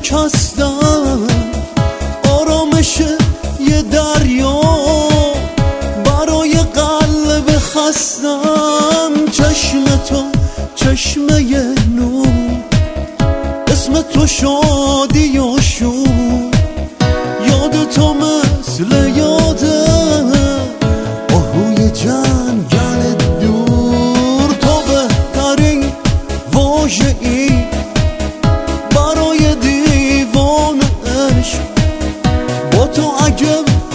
شکستم، آرامش یه دریا برای قلب خستم. چشم تو چشمه نور، اسم تو شادی و شور، یاد تو مثل یاده آهوی جنگل دور. تو بهترین واژه ای برای دیوان عشق، با تو اگه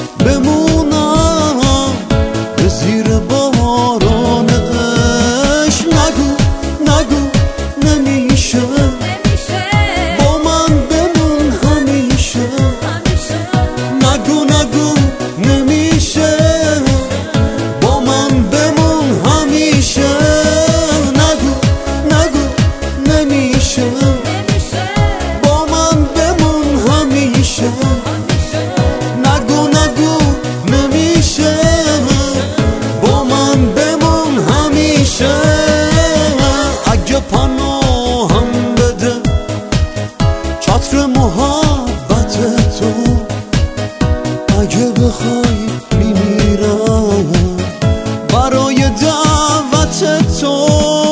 بمونم به زیر باران عشق. نگو نگو نمیشه، با من بمون همیشه. نگو نگو نمیشه، با من بمون همیشه. نگو نگو نمیشه، با من بمون همیشه. نگو نگو نمیشه، با من بمون همیشه. اگه پناهم بده چتر محبت تو، اگه بخوای میمیرم برای دعوت تو.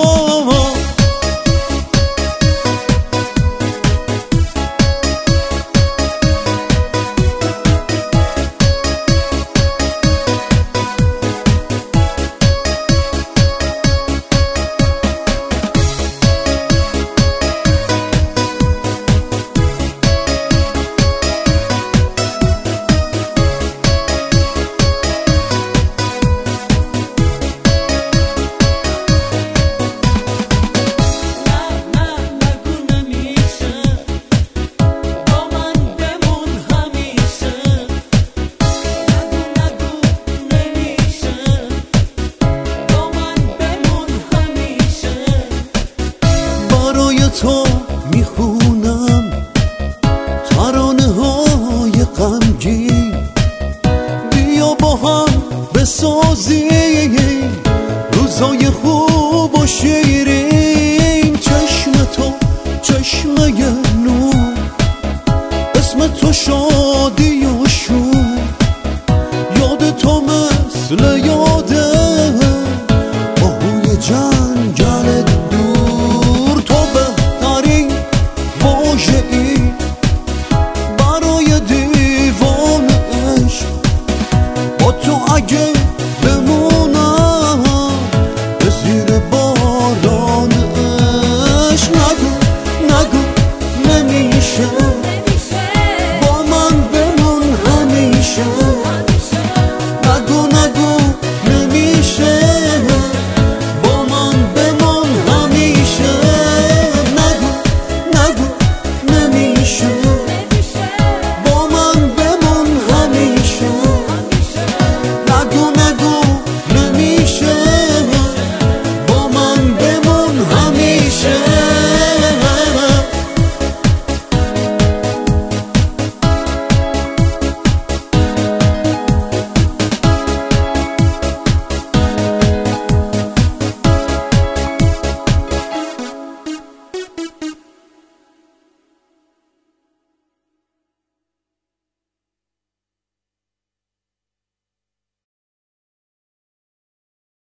تو میخونم ترانه های غمگین، بیا با هم بسازیم روزای خوب و شیرین. چشم تو چشمه نور، اسم تو شادی و شور، یاد تو مثل یاده آهوی جنگل دور. تو بهترین واژه ای برای دیوان عشق، با تو اگه بمونم به زیر باران عشق. نگو نگو نمیشه،